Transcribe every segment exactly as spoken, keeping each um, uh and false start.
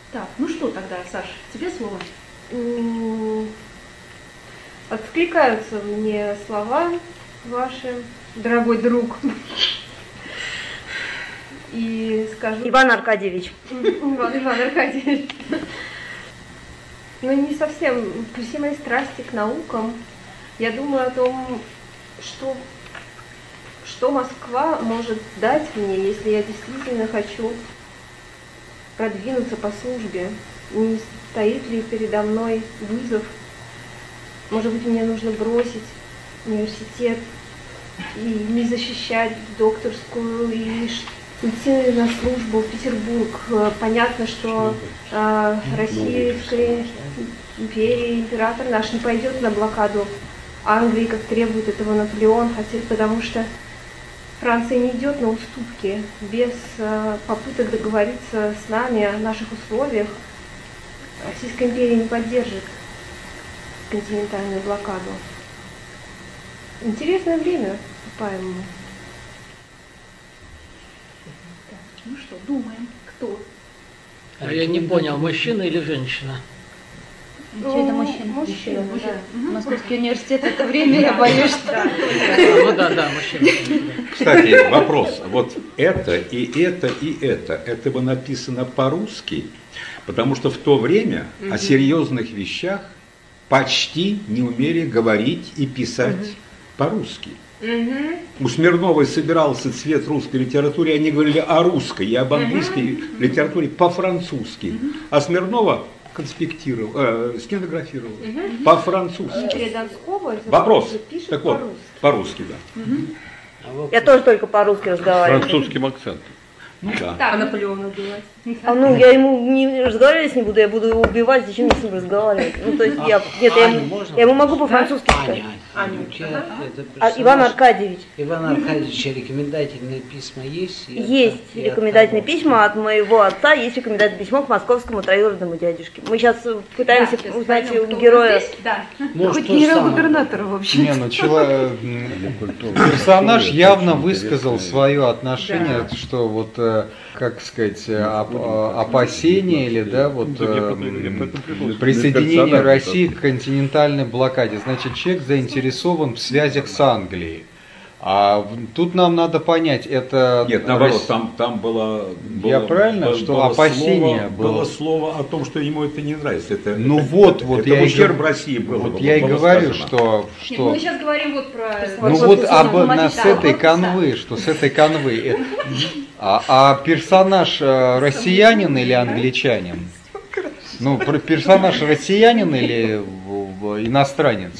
Так, ну что тогда, Саш, тебе слово. Откликаются мне слова ваши, дорогой друг. И скажу... Иван Аркадьевич. Иван, Иван Аркадьевич. Но не совсем, при всей моей страсти к наукам, я думаю о том, что, что Москва может дать мне, если я действительно хочу продвинуться по службе. Не стоит ли передо мной вызов? Может быть, мне нужно бросить университет и не защищать докторскую, и уйти на службу в Петербург. Понятно, что э, Российская империя, император наш не пойдет на блокаду Англии, как требует этого Наполеон, хотя, потому что Франция не идет на уступки. Без э, попыток договориться с нами о наших условиях Российская империя не поддержит континентальную блокаду. Интересное время вступаем мы. Ну что, думаем, кто? А я не понял, мужчина или женщина? Ничего, это мужчина. Мужчина, мужчина. да. Угу. Московский университет, это время, я боюсь, что... Ну да, да, мужчина. Кстати, вопрос. Вот это и это и это, это бы написано по-русски, потому что в то время угу. о серьезных вещах почти не умели говорить и писать угу. по-русски. Угу. У Смирновой собирался цвет русской литературы, они говорили о русской и об английской угу. литературе по-французски. Угу. А Смирнова конспектировал, э, стенографировал угу. по-французски. Вопрос. Так вот, по-русски, да. Угу. Я тоже только по-русски разговариваю. С французским акцентом. Ну да. Так, а Наполеона убивать? А ну, я ему не разговаривать не буду, я буду его убивать, зачем мне с ним разговаривать? Ну, то есть а, я, нет, я, ему, я ему могу по-французски сказать. Аня, Аня, у тебя это а, Иван Аркадьевич. Иван Аркадьевич, рекомендательные письма есть? Есть это, рекомендательные письма от моего отца, есть рекомендательное письмо к московскому троюродному дядюшке. Мы сейчас пытаемся да, узнать у героя. Да. Хоть генерал-губернатора, в общем. Не, ну человек, персонаж явно высказал свое отношение, что вот, как сказать, опасения или, да, вот присоединение России к континентальной блокаде. Значит, человек заинтересован в связях с Англией. А тут нам надо понять, это... Нет, наоборот, там, там было, было... Я правильно, было, что было опасение слово, было... Было слово о том, что ему это не нравится. Это, ну это, вот, это, вот это я ущерб и, России было. Вот было, я было и говорю, сказано. что... что... Нет, мы сейчас говорим вот про... Ну вот, вот об, на, с этой канвы, что с этой канвы. А, а персонаж россиянин или англичанин? Ну, персонаж россиянин или иностранец?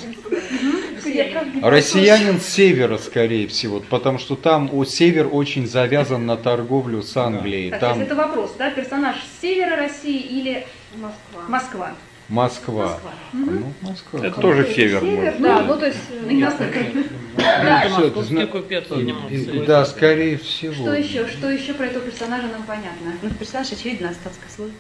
Россиянин с севера, скорее всего, потому что там у север очень завязан на торговлю с Англией. Так, там... это вопрос, да? Персонаж с севера России или Москва? Москва. Москва. Москва. Ну, Москва. Это тоже север. Север, да, ну то есть не настолько. Московский купец занимался. Да, скорее всего. Что еще? Что еще про этого персонажа нам понятно? Ну, персонаж, очевидно, остатской слой.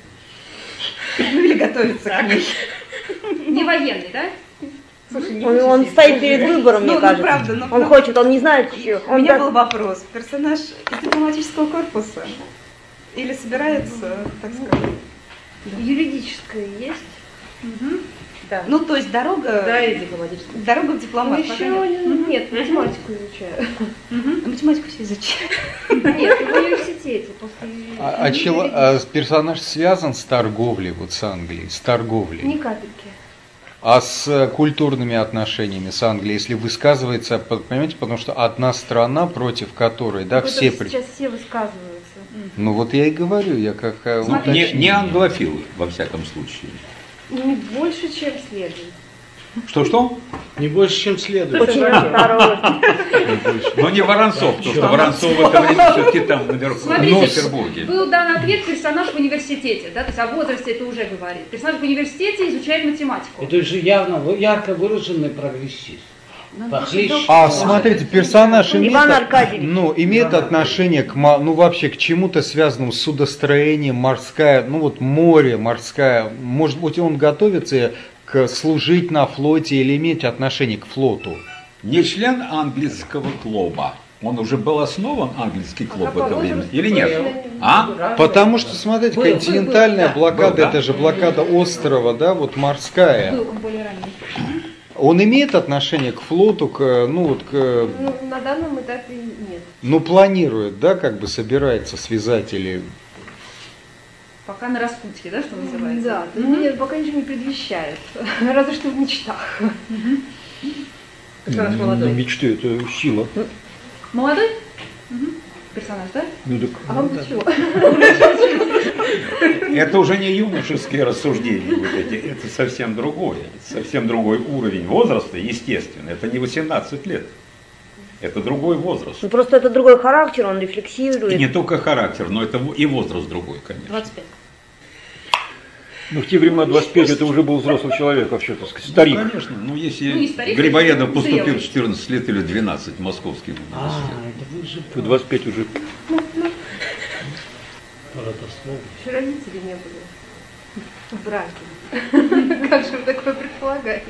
Ну или готовится к ней. Не военный, да? Слушай, он, он стоит перед выбором, мне ну, кажется. Ну, правда, ну, он ну, хочет, он не знает, что. У меня был вопрос. Персонаж из дипломатического корпуса? Или собирается, так сказать? Юридическое есть? Угу. Да. Ну, то есть дорога... Да, и дипломатическая. Дорога в дипломат. Ну, еще нет, нет, математику изучаю. А математику все изучают? Нет, в университете. После... А, а, чело, а персонаж связан с торговлей, вот с Англией, с торговлей? Ни капельки. А с культурными отношениями с Англией, если высказывается, понимаете, потому что одна страна, против которой, да, вот все... Сейчас все высказываются. Ну вот я и говорю, я как... Ну, не, не англофилы, во всяком случае. Не больше, чем следует. Что-что? Не больше, чем следует. Очень осторожно. Но не Воронцов, потому что Воронцов в это время все-таки там наверху, в Петербурге. Был дан ответ персонаж в университете, да, то есть о возрасте это уже говорит. Персонаж в университете изучает математику. Это же явно ярко выраженный прогрессист. А смотрите, персонаж имеет, Иван Аркадьевич. ну, имеет отношение к, ну, вообще к чему-то связанному с судостроением, морская, ну вот море, морская. Может быть, он готовится к служить на флоте или иметь отношение к флоту? Не член английского клуба. Он уже был основан, английский клуб А в это какой время? возраст? Или нет? А? Потому что, смотрите, Был, был, континентальная был, да. блокада, Был, да. это же блокада острова, да, вот морская. Был он более ранний. Он имеет отношение к флоту, к, ну вот к, Ну, на данном этапе нет. ну планирует, да, как бы собирается связать или... Пока на распутье, да, что называется? Да, ну, нет, пока ничего не предвещает. Разве что в мечтах. Персонаж молодой. Мечты это сила. Молодой? Мгм. Персонаж, да? Ну так. А вам чего? Это уже не юношеские рассуждения, вот эти, это совсем другое, это совсем другой уровень возраста, естественно, это не восемнадцать лет, это другой возраст. Ну, просто это другой характер, он рефлексирует. И не только характер, но это и возраст другой, конечно. двадцать пять. Ну в те времена двадцать пять это уже был взрослый человек вообще, так сказать, старик. Ну, конечно, ну если Ну, не старик, Грибоедов а поступил зрелый. в четырнадцать лет или двенадцать в Московский университет. это вы же В двадцать пять уже. родословно. Еще родители не были в браке. Как же вы такое предполагаете?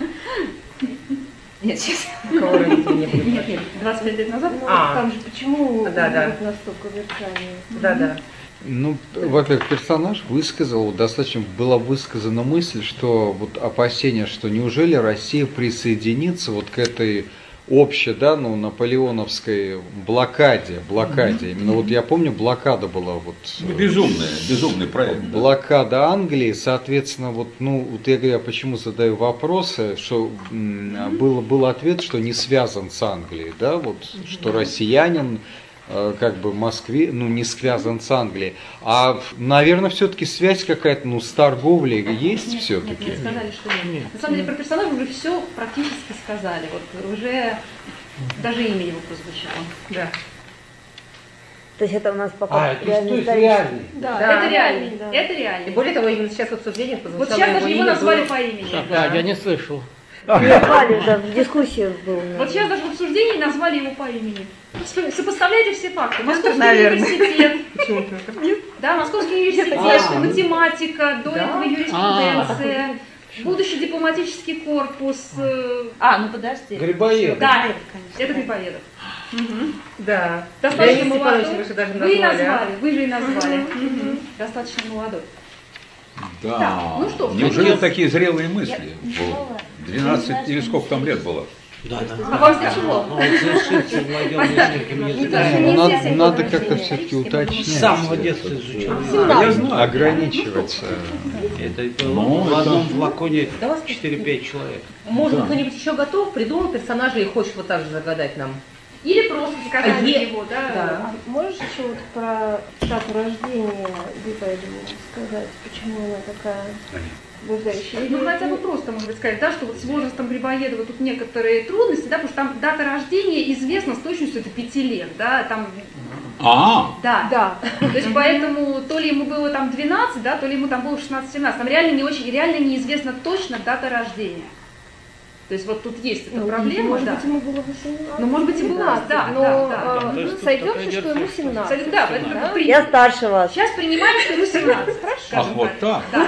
Нет, сейчас. У кого родители не были? Нет, нет, двадцать пять лет назад. Ну, А. там же почему Да, да. вот настолько вершание? Да, да. Ну, во-первых, персонаж высказал, достаточно была высказана мысль, что вот опасение, что неужели Россия присоединится вот к этой общей, да, ну, наполеоновской блокаде, блокаде. Именно вот я помню, блокада была вот. Ну, безумная, безумный проект. Да. Блокада Англии, соответственно, вот, ну, вот я говорю, я почему задаю вопросы, что м, был, был ответ, что не связан с Англией, да, вот, что россиянин, э, как бы в Москве, ну, не связан с Англией. А, наверное, все-таки связь какая-то, ну, с торговлей есть Нет, все-таки. Нет, сказали, что нет. На самом деле про персонажа уже все практически сказали. Вот уже даже имя его прозвучало. Да. То есть это у нас пока А, это реальный то есть исторический. реальный. Да, Да. Это реальный. да. Это И реальный. более того, именно сейчас в обсуждениях Вот прозвучало сейчас даже его имя назвали было- по имени. Да, я не слышал. Назвали, да, в дискуссиях был. Вот сейчас даже в обсуждении назвали его по имени. Сопоставляйте все факты. Московский Наверное. университет, Почему-то. Нет. да, Московский университет, А. математика, до Да? этого юриспруденция, будущий дипломатический корпус. э, А, ну подожди. Грибоедов. Да, конечно. это Грибоедов. Да. Достаточно Леонид молодой. Степанович, вы же даже Вы и назвали, а? назвали, вы же и назвали. Мгм. Достаточно молодой. Да. Так, ну что, Неужели что у нас- такие зрелые мысли? двенадцать или сколько там лет было? Да, да. А вам для чего? Ну, вот завершите владел несколькими языками. Ну, надо, Нельзя надо сегодня как-то рождения. все-таки С уточнять. самого детства изучал. Я знаю. Ограничиваться. Это Ну, в это- одном флаконе Да вас четыре-пять человек. Может, Да. кто-нибудь еще готов, придумал персонажа и хочет вот так же загадать нам? Или просто сказать А е- его, да? Да. А можешь еще вот про дату рождения Грибоедова сказать, почему она такая блуждающая? Ну, хотя бы просто, может быть, сказать, да, что вот с возрастом Грибоедова тут некоторые трудности, да, потому что там дата рождения известна с точностью до пяти лет, да, там, А, да. Да. То есть поэтому то ли ему было там двенадцать, да, то ли ему там было шестнадцать-семнадцать, там реально не очень, реально неизвестна точно дата рождения. То есть вот тут есть эта Ну, проблема, может да. быть, ему было восемнадцать. Ну, может быть, и было, девятнадцать, да, но да, да. э, То есть тут сойдет такая ли, что ему версия. семнадцать? Кстати, да, поэтому да? как при- Я старше вас. Сейчас принимаем, что ему семнадцать, хорошо? ах, скажем вот так. Да.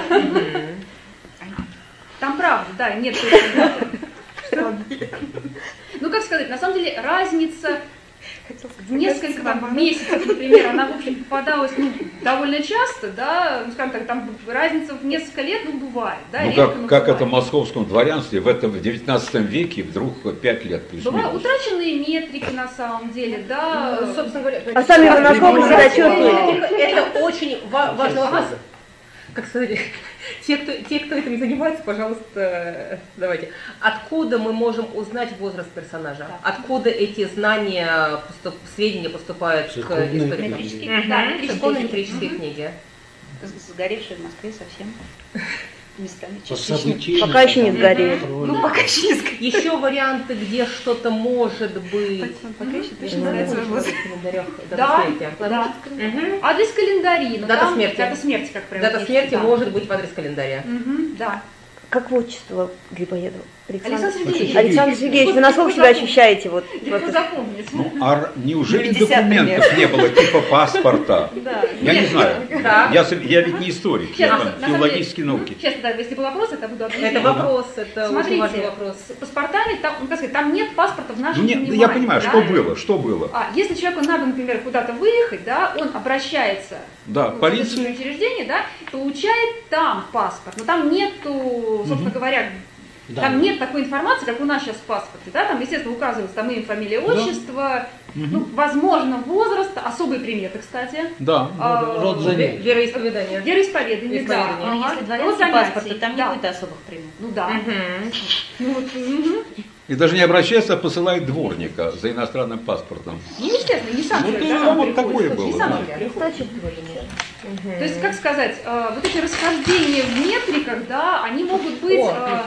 Там правда, да, нет точно даты. Ну, как сказать, на самом деле разница в несколько там, месяцев, например, она, в общем, попадалась ну, довольно часто, да, ну, скажем так, там разница в несколько лет, ну, бывает, да, Ну, редко, как, но как бывает. это в московском дворянстве в этом в девятнадцатом веке вдруг пять лет Бывают плюс-минус. утраченные метрики, на самом деле, да. Ну, собственно говоря, А сами вы насколько себя чувствуете? это очень ва- важный вопрос. Как сказать, те кто, те, кто этим занимается, пожалуйста, давайте. Откуда мы можем узнать возраст персонажа? Откуда эти знания, поступ, сведения поступают к Церковные историкам? книги. Мгм. Да, метрические Школьно-метрические книги. Сгоревшие в Москве совсем местами По частично. событийности Пока еще не там сгорели. контроль. Ну, пока еще не сгорели. Еще варианты, где что-то может быть. Пока еще Я точно не знаю знаю, свой что возраст. в календарях Да, дата смерти. да. Мгм. Адрес календари. но Дата там смерти. Дата смерти, как прям Дата есть, смерти да. может быть в адрес календаря. Мгм, да. Как отчество Грибоедова? Александр Сергеевич, Александр Сергеевич, вы насколько себя ощущаете? Вот, легко запомнить. Ну, а неужели документов не было типа паспорта? Да. Я Нет, не знаю. да. Я, я ведь не историк, Сейчас, я на там самом филологические деле, науки. Честно, да, если был вопрос, это буду объяснять. Это вопрос, это Смотрите, очень важный вопрос. С паспортами, там, ну, как сказать, там нет паспорта в нашем Ну, нет, понимании. я понимаю, да? что было, что было. А, если человеку надо, например, куда-то выехать, да, он обращается Да, в полицию. соответствующее учреждение, да, получает там паспорт, но там нету, собственно говоря, Да. там нет такой информации, как у нас сейчас в паспорте, да, там, естественно, указывается там имя, фамилия, отчество, ну, возможно, возраст, особые приметы, кстати. Да. А, Род занятий. Вероисповедание. Вероисповедание, да. Вероисповедание. Но Ага. если Род дворянский занятий, паспорт, то там да. не будет особых примет. Ну да. Мгм. Ну, вот, мгм. И даже не обращается, а посылает дворника за иностранным паспортом. Ну, естественно, не сам Ну, человек, да, да, там вот приходит, такое не было, сам да. человек. Мгм. То есть, как сказать, э, вот эти расхождения в метриках, да, они могут быть, О, э,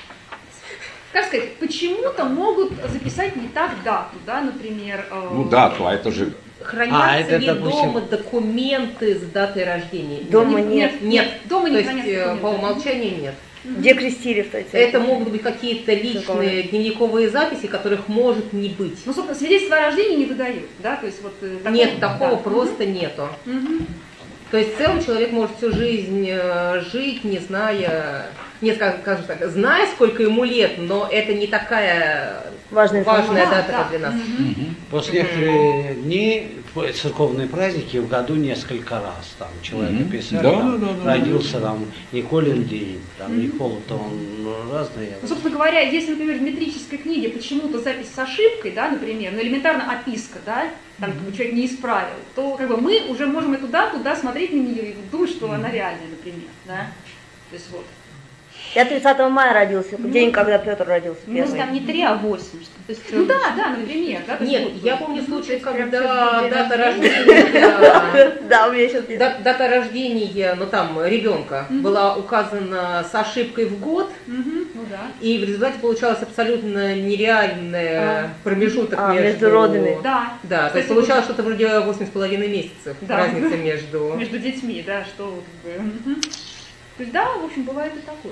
как сказать, почему-то могут записать не так дату, да, например. э, Ну дату, а это же... Хранятся А, это, ли допустим- дома документы с датой рождения? Дома нет, нет. Нет, дома то не есть хранятся э, по документы. умолчанию нет. Где крестили, кстати? Это могут быть какие-то личные дневниковые записи, которых может не быть. Ну, собственно, свидетельство о рождении не выдают, да, то есть вот... э, такого- Нет, такого да. просто нету. Мгм. То есть в целом человек может всю жизнь э, жить, не зная, нет, скажем, скажем так, зная, сколько ему лет, но это не такая Важная важная информация. дата, Да, как для нас. Мгм. Просто некоторые дни, церковные праздники в году несколько раз. Там человека Мгм. писали, Да, там, да, да, да. родился там Николин день, там Никола-то он ну, разный. Ну, собственно говоря, если, например, в метрической книге почему-то запись с ошибкой, да, например, ну, элементарно описка, да, там как бы человек не исправил, то как бы мы уже можем эту дату, да, смотреть на нее и думать, что она реальная, например, да. То есть вот. Я тридцатого мая родился, день, когда Петр родился Ну, если первый. там не три, а восемь. что- То есть, Ну да, да, например, да. то есть Нет, вот, я вот. помню случай, есть прям когда день дата рождения. рождения, Да, у меня сейчас есть. да- дата рождения, ну там, ребенка Мгм. была указана с ошибкой в год, Мгм, ну да. и в результате получалось абсолютно нереальный А. промежуток А, между... между родами. Да. Да, то Кстати, есть получалось что-то вроде восемь с половиной месяцев, Да. разница между... Между детьми, да, что вот как бы. Мгм. То есть да, в общем, бывает и такое.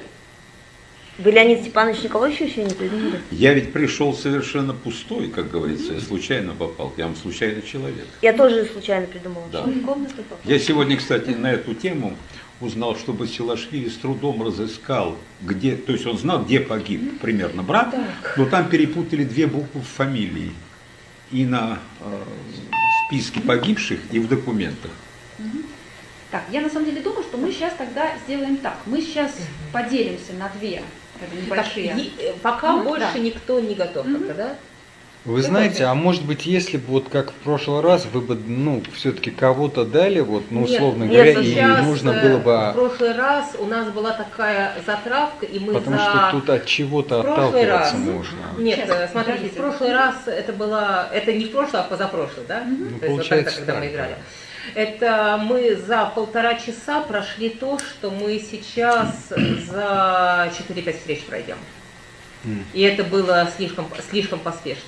Вы, Леонид Степанович, никого еще еще не придумали? Я ведь пришел совершенно пустой, как говорится, я случайно попал, я вам случайный человек. Я тоже случайно придумала. Да. в комнату попал. Я сегодня, кстати, на эту тему узнал, что Басилашвили с трудом разыскал, где, то есть он знал, где погиб примерно брат, но там перепутали две буквы в фамилии. И на э, списке погибших, и в документах. Так, я на самом деле думаю, что мы сейчас тогда сделаем так. Мы сейчас поделимся на две как бы, небольшие. Так, и- э, пока Ну, больше да. никто не готов, Мгм. как-то, да? Вы знаете, а может быть, если бы вот как в прошлый раз, вы бы, ну, все-таки кого-то дали, вот, ну, Нет, условно нет, говоря, и сейчас, нужно э, было В бы, прошлый раз у нас была такая затравка, и мы потому за... что тут от чего-то в прошлый отталкиваться раз. можно. Нет, Сейчас, э, смотрите, подождите. в прошлый раз это было, это не в прошлый, а позапрошлый, да? Ну, То есть вот получается тогда, когда мы так, играли. да. Это мы за полтора часа прошли то, что мы сейчас за четыре-пять встреч пройдем. М. И это было слишком, слишком поспешно.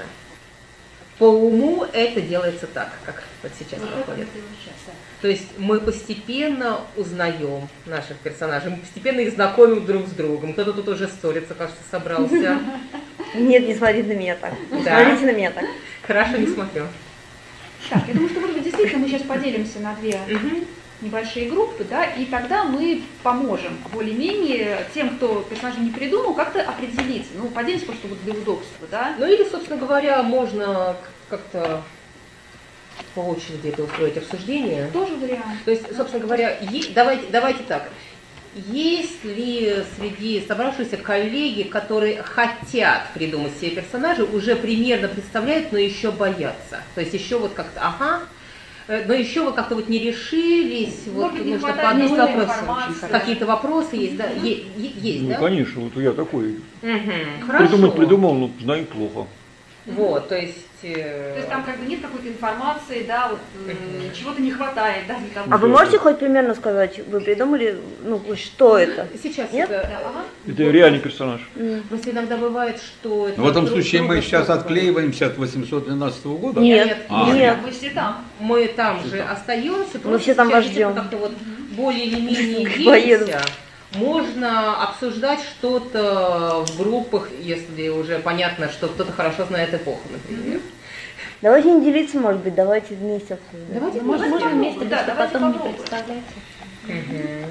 По уму это делается так, как вот сейчас проходит. То есть мы постепенно узнаем наших персонажей, мы постепенно их знакомим друг с другом. Кто-то тут уже ссорится, кажется, собрался. Нет, не смотрите на меня так. Не Да. смотрите на меня так. Хорошо, не смотрю. Так, я думаю, что может быть, действительно мы сейчас поделимся на две Мгм. небольшие группы, да, и тогда мы поможем более-менее тем, кто персонажа не придумал, как-то определиться. Ну, поделимся просто вот для удобства, да. Ну или, собственно говоря, можно как-то по очереди это устроить обсуждение. Тоже вариант. То есть, собственно говоря, е- давайте, давайте так. Есть ли среди собравшихся коллеги, которые хотят придумать себе персонажа, уже примерно представляют, но еще боятся? То есть еще вот как-то, ага, э, но еще вот как-то вот не решились, вот Может быть, не нужно хватает подумать. новой вопросы информации. очень Какие-то вопросы есть, да? Е- е- есть, Ну, да? конечно, вот я такой. Мгм. Придумать Хорошо. придумал, но знаю плохо. Вот, то есть... э, То есть там как бы нет какой-то информации, да, вот э, чего-то не хватает, да, для того. А вы можете хоть примерно сказать, вы придумали, ну, что это? Сейчас Нет? это... Да, ага. Это реальный персонаж. Просто иногда бывает, что... это Но в этом друг случае мы друга сейчас что-то отклеиваемся от восемьсот двенадцатого года? Нет, А. нет. Мы все там. Мы там же остаемся, Мы все там сейчас вас ждем. как-то вот более или менее Поеду. делимся. Можно обсуждать что-то в группах, если уже понятно, что кто-то хорошо знает эпоху, например. Давайте не делиться, может быть, давайте вместе обсуждать. Давайте, ну, можно, можно вместе, да, да, давайте потом не попробуем. представляйте. Угу.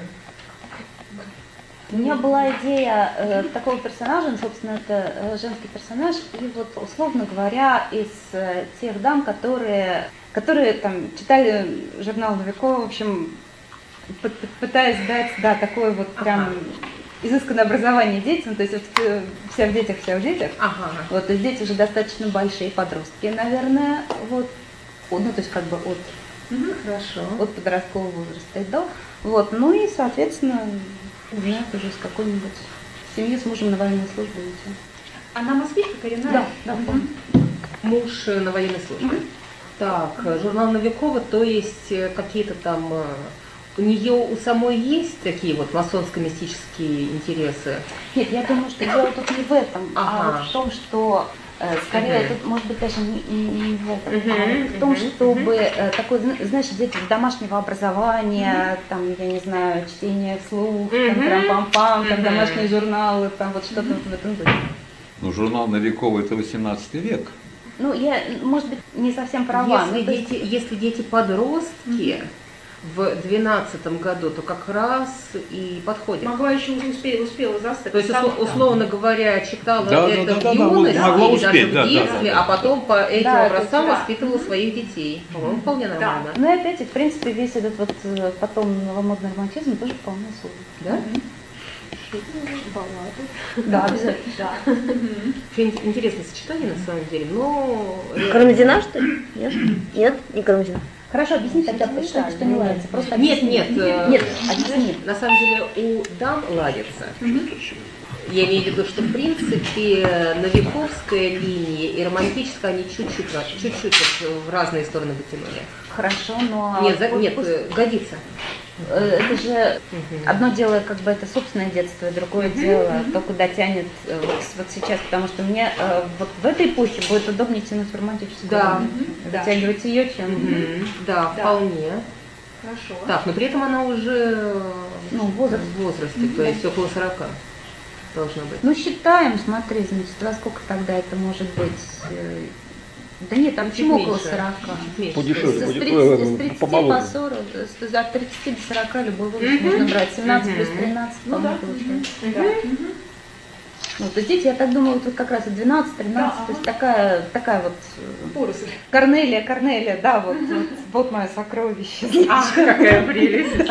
У меня была идея э, такого персонажа, ну, собственно, это э, женский персонаж, и вот, условно говоря, из э, тех дам, которые, которые там читали журнал Новикова, в общем, пытаясь дать, да, такое вот прям ага. изысканное образование детям, то есть вот вся в детях, вся в детях. Ага. Вот, то есть дети уже достаточно большие подростки, наверное, вот, ну, то есть как бы от, угу, хорошо. от подросткового возраста и до. Вот, ну и, соответственно, знают уже с какой-нибудь семьи с мужем на военной службе. Она москвичка коренная? Да, да. Угу. Муж на военной службе. Угу. Так, журнал Новикова, то есть какие-то там... У нее у самой есть такие вот масонско-мистические интересы? Нет, я думаю, что дело тут не в этом, ага. а в том, что э, скорее uh-huh. тут может быть даже не, не, не в этом, uh-huh. а в том, uh-huh. чтобы uh-huh. такой, знаешь, дети домашнего образования, uh-huh. там, я не знаю, чтение вслух, uh-huh. там прям пам-пам, там uh-huh. домашние журналы, там вот что-то uh-huh. вот в этом духе. Ну, журнал Новикова это восемнадцатый век. Ну, я, может быть, не совсем права. Если, но дети, есть... если дети подростки, uh-huh. в двенадцатом году, то как раз и подходит. Могла еще успела, успела застать. То есть, услов, условно говоря, читала да, это да, да, в юности да, или успеть, даже да, в детстве, да, да, а потом по этим да, образцам да. воспитывала своих детей. По-моему, вполне нормально. Да. Ну и опять, в принципе, весь этот вот потом новомодный романтизм тоже вполне служит. Да? Баллады. Да, обязательно. Да. Интересное сочетание на самом деле, но... Карамзина, что ли? Нет? Нет, не Карамзина. Хорошо, объясни тогда, что, что не ладится. Просто нет, нет, нет, объясни. На самом деле у дам ладится. Я имею в виду, что в принципе новиковская линия и романтическая, они чуть-чуть, чуть-чуть в разные стороны вытянули. Хорошо, но... Нет, за, нет, годится. Это же угу. одно дело, как бы это собственное детство, другое угу. дело, угу. то, куда тянет вот, вот сейчас, потому что мне вот в этой эпохе будет удобнее тянуть в романтическую, да. вытягивать да. ее, чем... Угу. Да, да, вполне. Хорошо. Так, но при этом она уже ну, возраст. в возрасте, угу. то есть около сорока должна быть. Ну, считаем, смотри, значит, во сколько тогда это может быть... Да нет, там почему около сорока? Подешевле, с тридцати по сорок, от тридцати до сорока любой возраст можно брать. семнадцать плюс тринадцать, ну, да. получается. Да. Ну, то есть дети, я так думаю, вот как раз двенадцать-тринадцать, да, то есть такая, такая вот... Поросль. Корнелия, Корнелия, да, вот, вот, вот мое сокровище. Ах, какая прелесть.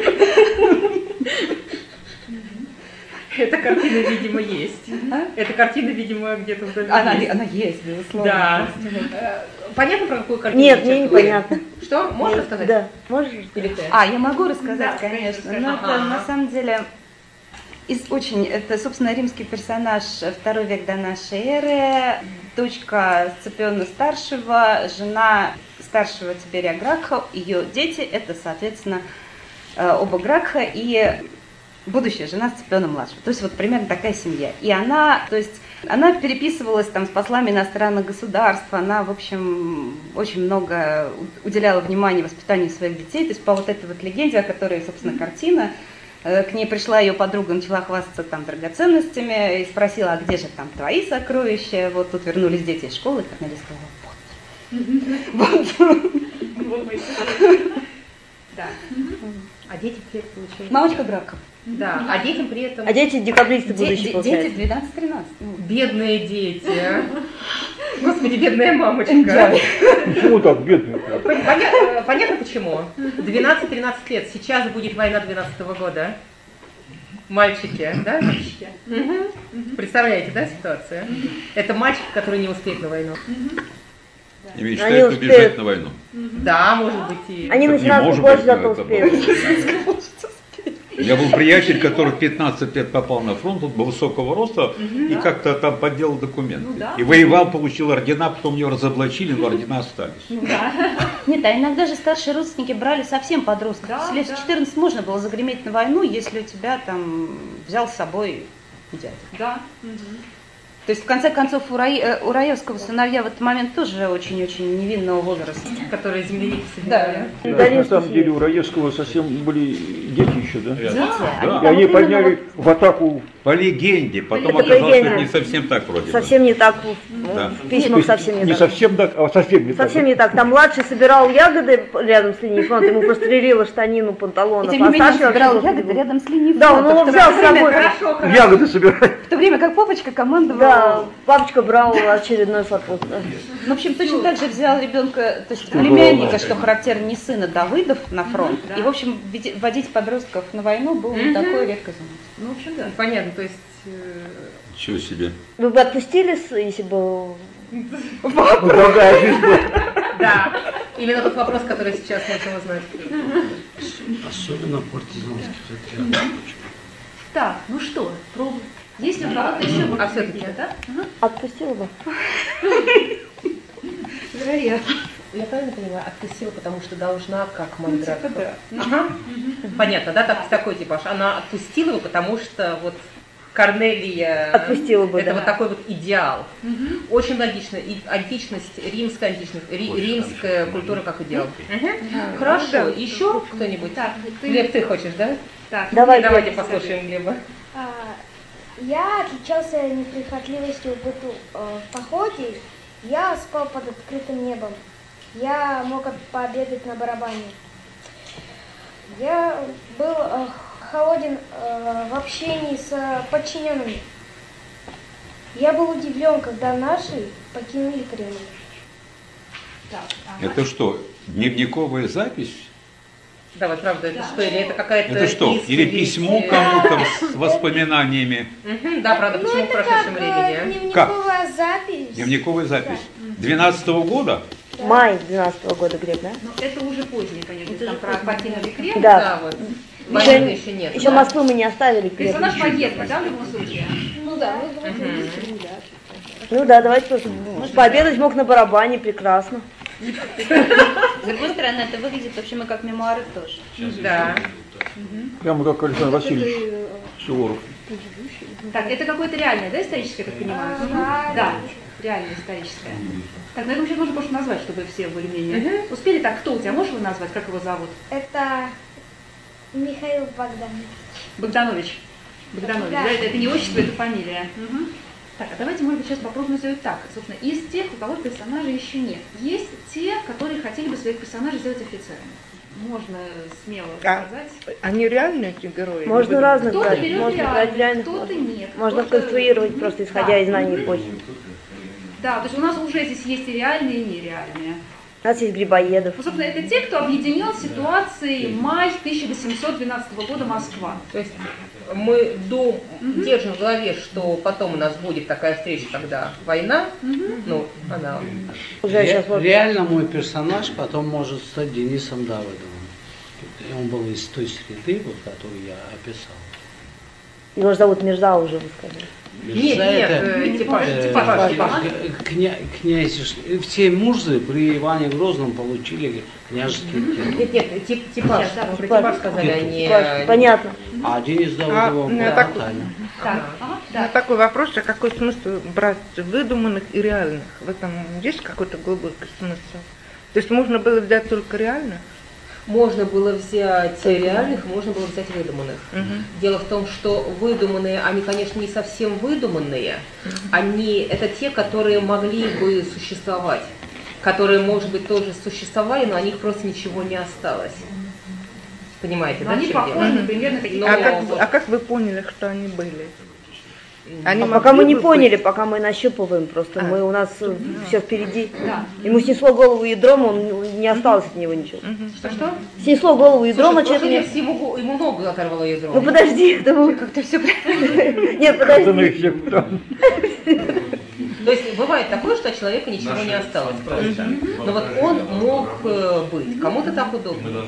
Эта картина, видимо, есть. А? Эта картина, видимо, где-то в доме она, есть. Она есть, безусловно. Да. Понятно, про какую картину? Нет, мне непонятно. Что? Можешь рассказать? Да. Можешь? Или ты? А, я могу рассказать, да, конечно. Но ага. это на самом деле из очень, это, собственно, римский персонаж, второй век до нашей эры, дочка Сципиона Старшего, жена старшего Тиберия Гракха, ее дети, это, соответственно, оба Гракха и будущая жена Сципиона Младшего. То есть вот примерно такая семья. И она, то есть, она переписывалась там с послами иностранных государств, она, в общем, очень много уделяла внимания воспитанию своих детей. То есть по вот этой вот легенде, о которой, собственно, картина, к ней пришла ее подруга, начала хвастаться там драгоценностями и спросила, а где же там твои сокровища? Вот тут вернулись дети из школы, и Корнелия сказала, вот. Да. А дети при этом получают... Мамочка Граков. Да, а детям при этом... А дети декабристы будущие, получается. Дети двенадцать-тринадцать. Бедные дети. Господи, бедная мамочка. Почему так, бедные? Понятно, понятно почему. двенадцать-тринадцать лет. Сейчас будет война двенадцатого года. Мальчики, да? Мальчики. Угу. Представляете, да, ситуацию? Это мальчик, который не успеет на войну. И мечтает убежать на войну. Да, может быть и... Они начинают больше зато успеют. У меня был приятель, который в пятнадцать лет попал на фронт, он был высокого роста угу, и да. как-то там подделал документы. Ну, да. И воевал, получил ордена, потом его разоблачили, но ордена остались. Ну, да. Нет, а иногда же старшие родственники брали совсем подростков. Да, лет в четырнадцать можно было загреметь на войну, если у тебя там взял с собой дядя. Да. Угу. То есть, в конце концов, у, Раи, у Раевского сыновья в этот момент тоже очень-очень невинного возраста. Которые земляники собирали. Да. Да, на самом деле у Раевского совсем были дети еще, да? Дети? Да. И они подняли в атаку. По легенде, потом Это оказалось, легенда. что это не совсем так вроде Совсем бы. не так. Да. В письмах совсем не, Не так. совсем так, а совсем не так. Совсем не так. Там младший собирал ягоды рядом с линией фронта, ему прострелила штанину панталонов. И тем не менее он старший собирал вообще ягоды рядом с линией Да, он фронта. его В то взял с время собой. как- Ягоды собирать. В то время как папочка командовал. Да, папочка брал очередной форпост. Ну, в общем, точно так же взял ребенка, то есть племянника, что характерно, не сына Давыдов на фронт. И, в общем, ведь- водить подростков на войну было не такое редкое занятие. Ну, в общем, да. Понятно, то есть... э, Чего себе. Вы бы отпустили, с- если бы... Другая жизнь была. Да, именно тот вопрос, который сейчас хотим узнать. Особенно партизанских отрядов. Так, ну что, пробуй. Есть ли у кого-то еще? А все-таки, да? Ага. Отпустила бы. Вероятно. Я правильно понимаю, отпустила, потому что должна, как Мандратка? Ага. Понятно, да, так, такой типаж. Она отпустила его, потому что вот Корнелия... Отпустила бы, Это да. вот такой вот идеал. Очень логично. И античность, римская античность, ри- римская культура как идеал. Мгм. Хорошо. Еще кто-нибудь? Так, ты... Глеб, ты хочешь, да? Так, Давай, Давайте Глеб, послушаем Глеба. А, Я отличался неприхотливостью в быту. Э, В походе я спал под открытым небом. Я мог от- пообедать на барабане. Я был э, холоден э, в общении с э, подчиненными. Я был удивлен, когда наши покинули Кремль. Так, ага. Это что, дневниковая запись? Да, вот правда, это что? Или это какая-то... Это что, или исповедь? письмо кому-то с воспоминаниями? Мгм, да, правда, Ну, почему в это прошедшем как э, времени? дневниковая запись. Дневниковая запись. двенадцатого года? Май двенадцатого года, Глеб, да? Ну, это уже позднее, конечно, там про покинули Кремль. Да. Да, вот. Еще, Войны еще нет. еще да. Москву мы не оставили, Глеб. Персонаж погибла, да, в любом случае? Ну да, мы давайте Мгм. вместе гулять. Ну да, давайте просто. Пообедать мог на барабане, прекрасно. С другой стороны, это выглядит, в общем, и как мемуары тоже. Да. Прямо как Александр Васильевич Суворов. Так, это какое-то реальное, да, историческое, я так понимаю? Ага. Да, реальное историческое. Так, ну это сейчас нужно просто назвать, чтобы все были мнения. Успели? Так, кто у тебя? Можешь его назвать? Как его зовут? Это Михаил Богданович. Богданович. Богданович, Да. да? Это, это не отчество, это фамилия. Мгм. Так, а давайте, может быть, сейчас попробуем сделать так. Собственно, из тех, у кого персонажей еще нет, есть те, которые хотели бы своих персонажей сделать офицерами. Можно смело А, сказать. Они реальные эти герои? Можно разных Кто-то брать. берет Можно брать реальных, реальных. кто-то нет. Можно кто-то- конструировать просто исходя Да. из знаний эпохи. Да, то есть у нас уже здесь есть и реальные, и нереальные. У нас есть Грибоедов. Ну, собственно, это те, кто объединен ситуацией май тысяча восемьсот двенадцатого года Москва. То есть мы дум, держим в голове, что потом у нас будет такая встреча, когда война, ну, она... Уже Ре- сейчас вот- Реально мой персонаж потом может стать Денисом Давыдовым. Он был из той среды, вот, которую я описал. Его же зовут Мирза уже, вы сказали. Нет, За нет, это, э, типаж, э, типаж, э, типаж. кня- князь, все мужи при Иване Грозном получили княжеские титулы. Нет, нет, тип, типаж, Сейчас, да, мы про типаж. типаж сказали, а не... Типаж, Понятно. А Денис Давыдова А, ну, была так- тайна. Так, ага, У да. меня такой вопрос, а какой смысл брать выдуманных и реальных? В этом есть какой-то глубокий смысл? То есть можно было взять только реальных? Можно было взять реальных, можно было взять выдуманных. Дело в том, что выдуманные, они, конечно, не совсем выдуманные, они это те, которые могли бы существовать, которые, может быть, тоже существовали, но о них просто ничего не осталось. Понимаете, Но да, они в чем похожи, дело? например, на какие-то... Но- А как, вы- а как вы поняли, что они были? Они А пока мы могли не бы поняли, быть? пока мы нащупываем, просто А. мы у нас все впереди. Да. Ему снесло голову ядром, он не осталось от него ничего. Что-что? Снесло голову ядром, Слушай, а в человек прошлый не... раз ему, го- ему ногу оторвало ядром. Ну подожди, это вы как-то все... Нет, подожди. То есть бывает такое, что от человека ничего не осталось просто. Но вот он мог э, быть. Кому-то так удобно.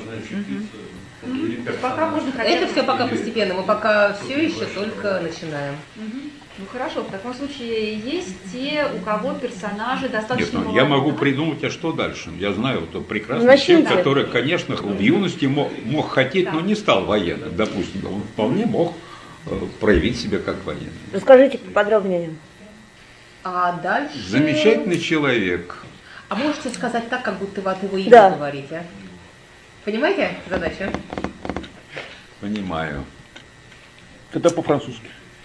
Пока можно хотя Это бы- все пока постепенно. Мы пока все еще только начинаем. Ну хорошо, в таком случае есть те, у кого персонажи Нет, достаточно ну, я молодые. могу придумать, а что дальше? Я знаю вот прекрасный Начните. человек, который, конечно, в юности мог, мог хотеть, но не стал военным, допустим. Он вполне мог э, проявить себя как военный. Расскажите подробнее о нем. А дальше... Замечательный человек. А можете сказать так, как будто вы от его имени Да. говорите? Понимаете задачу? Понимаю. Тогда по-французски.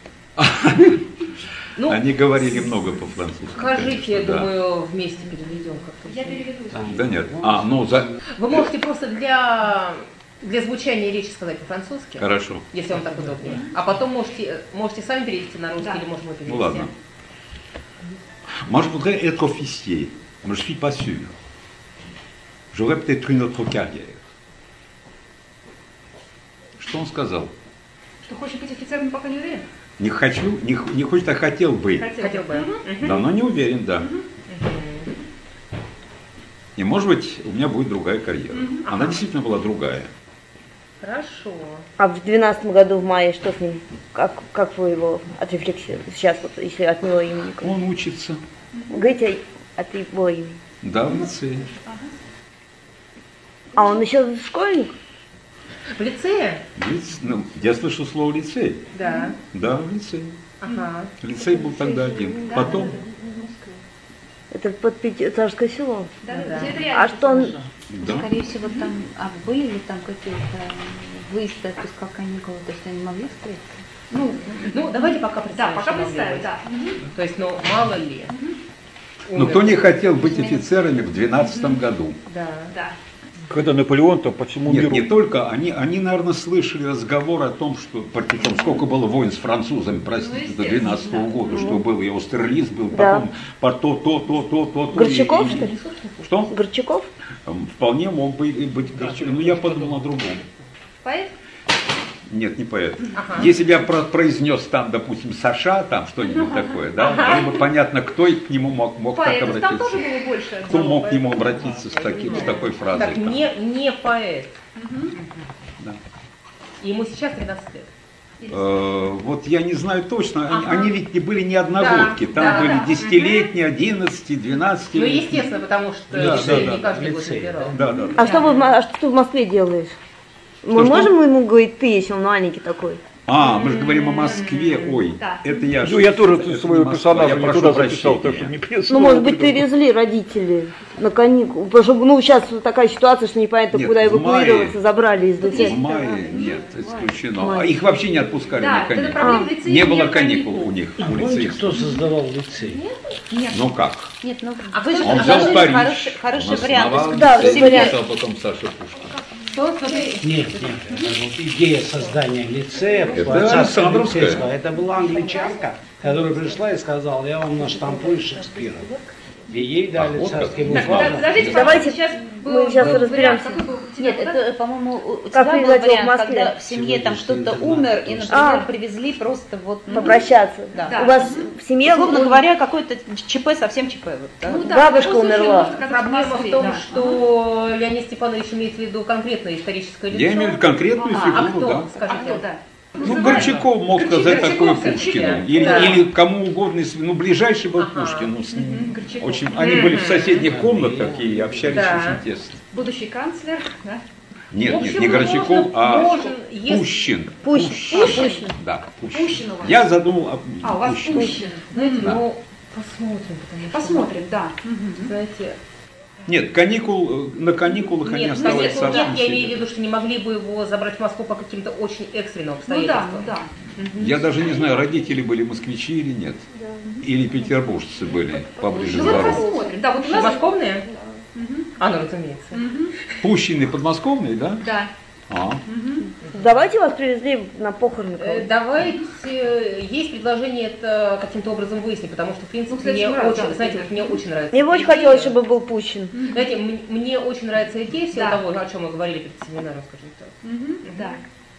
Ну, Они говорили много по-французски. Скажите, я конечно, да. думаю, вместе переведем как-то. Я переведу. Да нет. А, ну за... Вы можете просто для, для звучания речи сказать по-французски, Хорошо. если вам так удобнее. А потом можете, можете сами перевести на русский, Да. или можем мы перевести. Ну ладно. Moi, je voudrais être officier, mais je ne suis pas sûr. J'aurais peut-être une autre carrière. Что он сказал? Что хочет быть офицером, пока не уверен? Не хочу, не, х- не хочет, а хотел бы. Хотел, Хотел бы. Мгм. Да, но не уверен, да. И может быть, у меня будет другая карьера. Она действительно была другая. Хорошо. А в двенадцатом году в мае что с ним? Как, как вы его отрефлексируете? Сейчас вот, если от него имени. Он учится. Говорите от его имени. Да, в лицее. А он еще школьник? В лицее? Лиц- ну, я слышу слово лицей. Да. Да, в лицее. Ага. Лицей был тогда один. Потом, Это под Пяти- Царское село. Да, Да. да. Это реально. А что он... да. Скорее всего, там, а были ли там какие-то выезды отпуска каникулы, то есть они могли встретиться? Ну, ну, давайте пока Да, представим, пока что могло представим, быть. да. Мгм. То есть, ну, мало ли. Но Умер. кто не хотел быть офицерами в двенадцатом году? Да. Да. Когда Наполеон там по всему Нет, миру... не только. Они, они, наверное, слышали разговор о том, что причем сколько было войн с французами, простите, до двенадцатого года, что было, и Аустерлиц был, Да. потом по то, то, то, то, то, то. Горчаков, и- что ли? Что? Горчаков? М, Вполне мог бы и быть Горчаков. Но я подумал о другом. Поэт? Нет, не поэт. Ага. Если бы я про- произнес там, допустим, Саша, там что-нибудь такое, да, было бы понятно, кто и к нему мог, мог так Поэтов там тоже обратиться. было больше. Кто одного мог к нему поэта. обратиться с, таким, с такой фразой? Так, там? не, не поэт. Да. Ему сейчас тринадцать лет. Э, Вот я не знаю точно, они, Ага. они ведь не были не одногодки, Да, там да, были да. десятилетние, одиннадцати, Ну, двенадцатилетние. естественно, потому что Да, лицей да, не да, каждый год лицей. выбирал. Да, да. А что, вы, в Мо- а что ты в Москве делаешь? Мы Что-что? можем ему говорить ты, если он маленький такой? А, мы же говорим о Москве, ой, Да. это я... Ну, я тоже это своего не Москва, персонажа я не прошу туда записал, так прощения. что не придется. Ну, может быть, привезли родители на каникулы. Потому что, ну, сейчас такая ситуация, что непонятно, Нет, куда в мае. эвакуироваться, забрали из В лицея. мае нет, исключено. Мае. А их вообще не отпускали Да, на это каникулы. проблема в лицее. Не было нет каникул у них, А у помните, лицеистов. кто создавал лицей? Нет. Ну как? Нет, ну А вы же Он взял предложили Париж, хороший, хороший он вариант. основал, Да, лицей, вариант. написал потом Саша Пушкин. Что, смотри, Нет, нет, это вот идея создания лицея, Это царского Александровская. лицейского, это была англичанка, которая пришла и сказала, я вам наштампую Шекспира. И ей дали вот как. царский Так, буквар. подождите, Давайте сейчас мы был сейчас вариант. разберемся. Какой был у тебя Нет, вариант? это, по-моему, у у Как тебя был передать его в вариант, Москве? когда в семье там кто-то умер, и, например, А. привезли просто вот... ну, Попрощаться. Да. У вас в семье... Условно ну, говоря, какой-то ЧП, совсем ЧП. Вот, да? Ну да, Бабушка в таком случае умерла. может оказаться в проблема в Москве, том, да. что Леонид Степанович имеет в виду конкретное историческое лицо. Я имею в виду конкретную А, фигуру, а кто, да. А скажите? кто, да? Ну, Горчаков мог сказать Горчаков, такое Горчаков, Пушкину. да. Или, Да. или кому угодно. из- Ну, ближайший был Ага. Пушкин. Ну, с ним Горчаков. очень, они были в соседних комнатах и общались Да. очень тесно. Будущий канцлер, да? Нет, В общем, нет, не Горчаков, можно- а можно, если- Пущин. Пущин. А, Пущин. Да, Пущин. Пущин у вас. Я задумал о А, у вас Пущине. Пущин. Знаете, Да. ну, посмотрим, потому что... Посмотрим, да. Мгм. Знаете, Нет, каникул, э, на каникулах они нет, оставались нет, совсем нет, я имею в себе. виду, что не могли бы его забрать в Москву по каким-то очень экстренным Ну да, обстоятельствам. ну да. Я даже не знаю, родители были москвичи или нет. Или петербуржцы были поближе Ну к вот двору. посмотрим. Да, вот у нас... Подмосковные? А, ну, разумеется. Мгм. Пущины подмосковные, да? Да. А. Давайте вас привезли на похороны. Э, Давайте, э, есть предложение это каким-то образом выяснить, потому что, в принципе, Ну, в следующем мне раз, очень, да. знаете, вот мне очень нравится. Мне бы очень идея. хотелось, чтобы был Пущин. Знаете, м- мне очень нравится идея всего Да. того, о чем мы говорили перед семинаром, скажем так. Мгм. Да.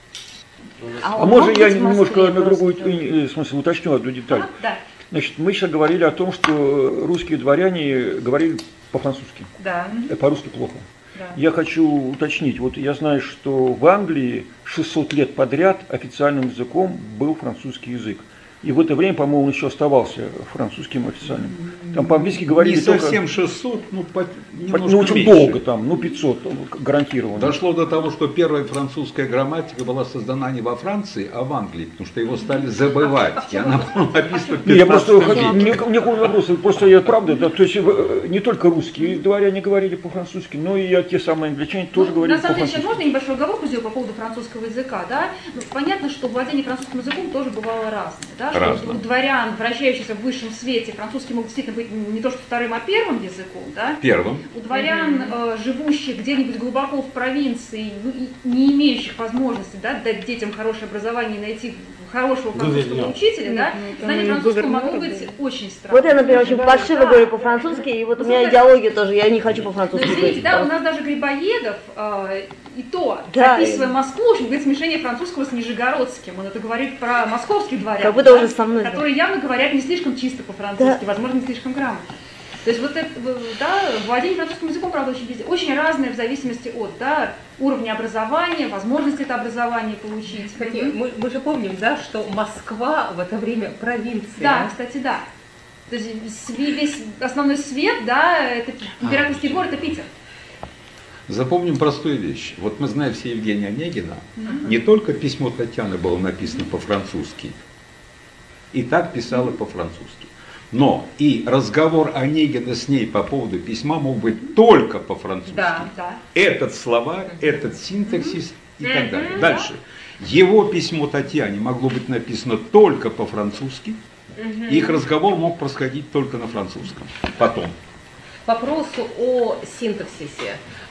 А он может мог я быть в немножко Москве на другую, просто? э, в смысле, уточню одну деталь. А, да. Значит, мы сейчас говорили о том, что русские дворяне говорили по-французски, Да. э, по-русски плохо. Да. Я хочу уточнить, вот я знаю, что в Англии шестьсот лет подряд официальным языком был французский язык. И в это время, по-моему, он еще оставался французским официальным. Там по-английски говорили не только... совсем шестьсот, ну, по, ну очень меньше. долго там, ну пятьсот гарантированно. Дошло до того, что первая французская грамматика была создана не во Франции, а в Англии, потому что его стали забывать. И она была написана в пятнадцатом Я просто веке. мне, мне вопрос, просто я правда, да, то есть не только русские дворяне говорили по-французски, но и те самые англичане тоже ну, говорили на самом по-французски. деле, сейчас можно небольшую оговорку сделать по поводу французского языка, да? Ну, понятно, что владение французским языком тоже бывало разное, да? Что у дворян, вращающихся в высшем свете, французский мог действительно быть не то что вторым, а первым языком, да? Первым. У дворян, э, живущих где-нибудь глубоко в провинции, ну, и не имеющих возможности, да, дать детям хорошее образование и найти хорошего французского учителя, да, знание французского могло быть очень странно. Вот я, например, очень паршиво говорю по-французски, и вот у меня идеология тоже, я не хочу по-французски говорить. Извините, да, у нас даже Грибоедов, э, и то, да, описывая Москву, очень говорит смешение французского с нижегородским. Он это говорит про московских дворян, как будто да, уже со мной, которые да. явно говорят не слишком чисто по-французски, да. возможно, не слишком грамотно. То есть вот это, да, владение французским языком, правда, очень везде, очень разное в зависимости от, да, уровня образования, возможности это образование получить. Кстати, мы, мы же помним, да, что Москва в это время провинция. Да, кстати, да. То есть весь основной свет, да, это императорский город, это Питер. Запомним простую вещь. Вот мы знаем все Евгения Онегина. Mm-hmm. Не только письмо Татьяны было написано по-французски, и так писала по-французски. Но и разговор Онегина с ней по поводу письма мог быть только по-французски. Да, да. Этот словарь, этот синтаксис и mm-hmm. так далее. Дальше. Его письмо Татьяне могло быть написано только по-французски. Mm-hmm. Их разговор мог происходить только на французском. Потом. К вопросу о синтаксисе.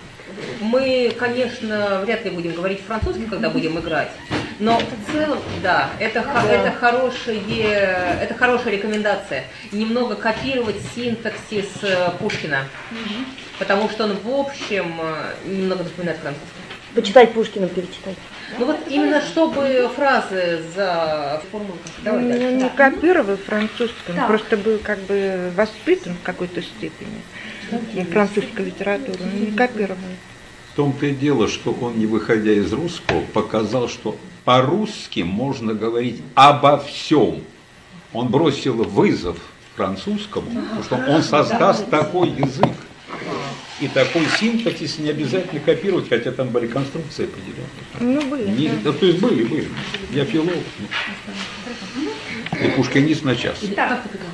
Мы, конечно, вряд ли будем говорить французски, когда будем играть, но в целом, да, это, да. это, хорошие, это хорошая рекомендация. Немного копировать синтаксис Пушкина, угу. потому что он, в общем, немного напоминает французский. Почитать Пушкина, перечитать. Ну вот именно чтобы фразы за формулу. Давай ну, дальше. Не да. копировал французский, он да. просто был как бы воспитан в какой-то степени. Французская литература, но не копировал. В том-то и дело, что он, не выходя из русского, показал, что по-русски можно говорить обо всем. Он бросил вызов французскому, потому что он создаст такой язык. И такой синтаксис не обязательно копировать, хотя там были конструкции определенные. Ну, были. Не, да. То есть были, были. Я филолог. И пушкинист на час. Да.